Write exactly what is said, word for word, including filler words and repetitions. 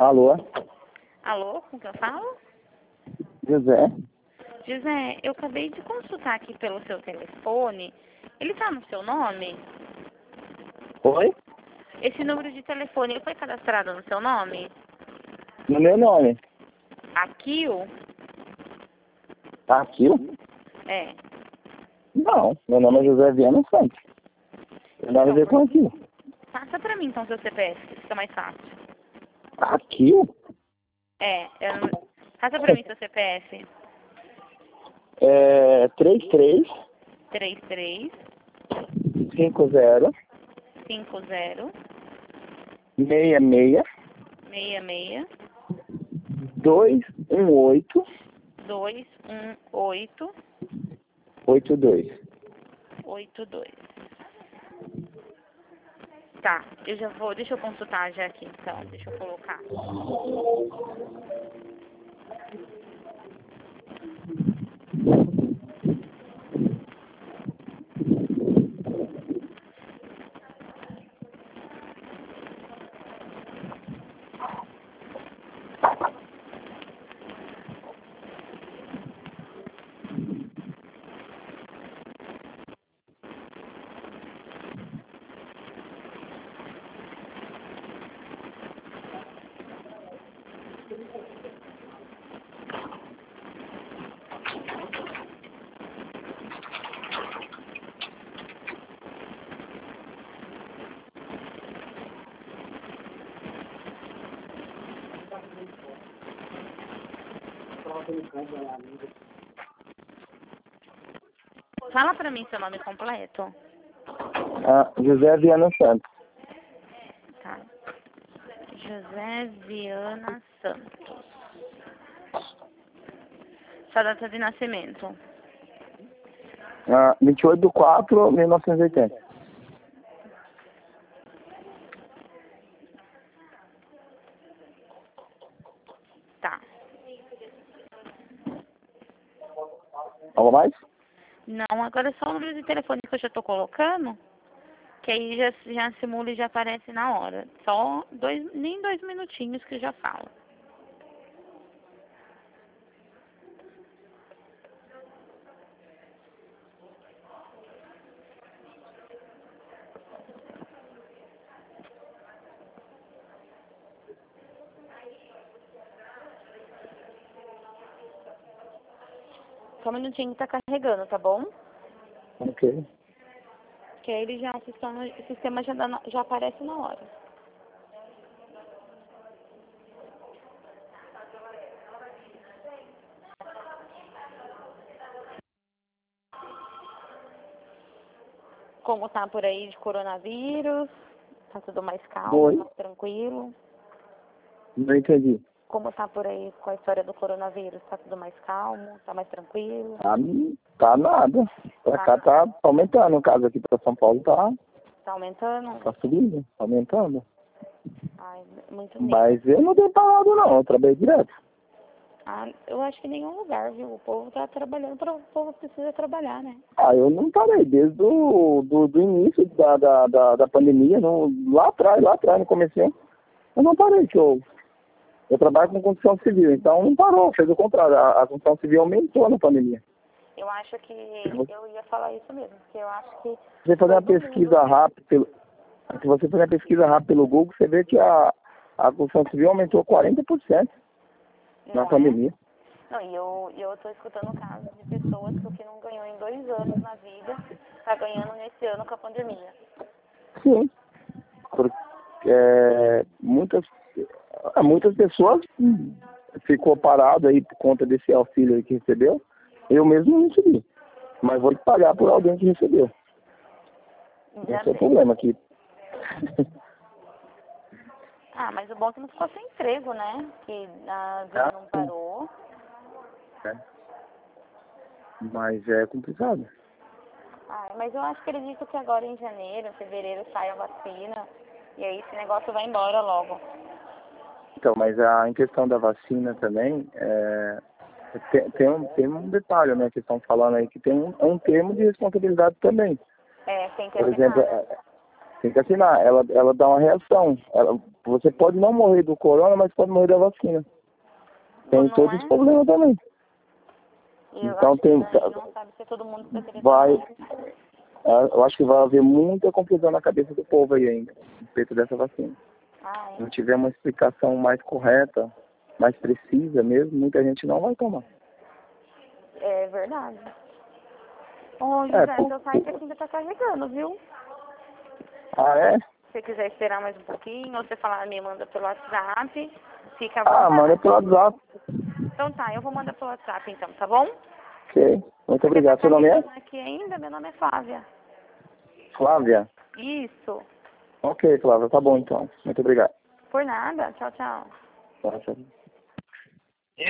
Alô? Alô, com quem eu falo? José? José, eu acabei de consultar aqui pelo seu telefone. Ele tá no seu nome? Oi? Esse número de telefone, ele foi cadastrado no seu nome? No meu nome. Akio? Akio? É. Não, meu nome é José Viana Santos. Tem nada a ver com Akio. Passa pra mim então seu C P F, que fica mais fácil. Akio? É, eu não... Passa pra mim seu C P F. É três três três três cinco zero cinco zero seis seis seis seis dois um oito dois um oito oito dois. oito dois. Tá, eu já vou, deixa eu consultar já aqui então, deixa eu colocar. Fala pra mim seu nome completo. Ah, José Viana Santos. Tá. José Viana Santos. Sua data de nascimento. Ah, vinte e oito de quatro de mil novecentos e oitenta. Tá. Algo mais? Não, agora é só o número de telefone que eu já tô colocando, que aí já, já simula e já aparece na hora. Só dois, nem dois minutinhos que eu já falo. Só um minutinho que tá carregando, tá bom? Ok. Que aí ele já, o sistema, o sistema já, dá na- já aparece na hora. Como tá por aí de coronavírus? Tá tudo mais calmo, Oi? mais tranquilo? Não entendi. Como tá por aí com a história do coronavírus? Tá tudo mais calmo? Tá mais tranquilo? Tá, tá nada. Pra Tá, cá tá aumentando. O caso aqui pra São Paulo tá, tá aumentando? tá subindo, aumentando. Ai, muito medo. Mas eu não dei parado não, eu trabalhei direto. Ah, eu acho que em nenhum lugar, viu? O povo tá trabalhando, pra, o povo precisa trabalhar, né? Ah, eu não parei desde o do, do início da, da, da, da pandemia, não, lá atrás, lá atrás, no começo, eu não parei, que eu, eu trabalho com construção civil, então não parou, fez o contrário, a, a construção civil aumentou na pandemia. Eu acho que eu ia falar isso mesmo, porque eu acho que Se você fazer uma todo pesquisa mundo... rápida, pelo, se você fazer uma pesquisa rápida pelo Google, você vê que a, a construção civil aumentou quarenta por cento na Não é? pandemia. Não, e eu, e eu tô escutando casos de pessoas que o que não ganhou em dois anos na vida, tá ganhando nesse ano com a pandemia. Sim, porque é, muitas, muitas pessoas hum, ficou parado aí por conta desse auxílio aí que recebeu. Eu mesmo não recebi, mas vou pagar por alguém que recebeu. Já Esse é o sei. problema aqui. Ah, mas o bom é que não ficou sem emprego, né? Que a vida não parou. É. Mas é complicado. Ah, mas eu acho que acredito que agora em janeiro, fevereiro sai a vacina e aí esse negócio vai embora logo. Então, mas a, em questão da vacina também, é, tem, tem, um, tem um detalhe, né, que estão falando aí, que tem um, é um termo de responsabilidade também. É, tem que Por assinar, exemplo, né? é, tem que assinar, ela, ela dá uma reação. Ela, Você pode não morrer do corona, mas pode morrer da vacina. Tem Não todos é? os problemas também. Eu Então acho tem. que a gente não sabe se todo mundo está querendo Vai. tomar. é, Eu acho que vai haver muita confusão na cabeça do povo aí ainda, a respeito dessa vacina. Ah, Se é? não tiver uma explicação mais correta, mais precisa mesmo, muita gente não vai tomar. É verdade. Ô, É, José, por... seu site aqui ainda tá carregando, viu? Ah, é? Se você quiser esperar mais um pouquinho, ou você falar, me manda pelo WhatsApp, fica à Ah, vontade. manda pelo WhatsApp. Então tá, eu vou mandar pelo WhatsApp então, tá bom? Ok. Muito Porque tá obrigado. Seu nome é? carregando aqui ainda, meu nome é Flávia. Flávia. Isso. Ok, Flávia. Tá bom então. Muito obrigado. Por nada. Tchau, tchau. Tchau, tchau.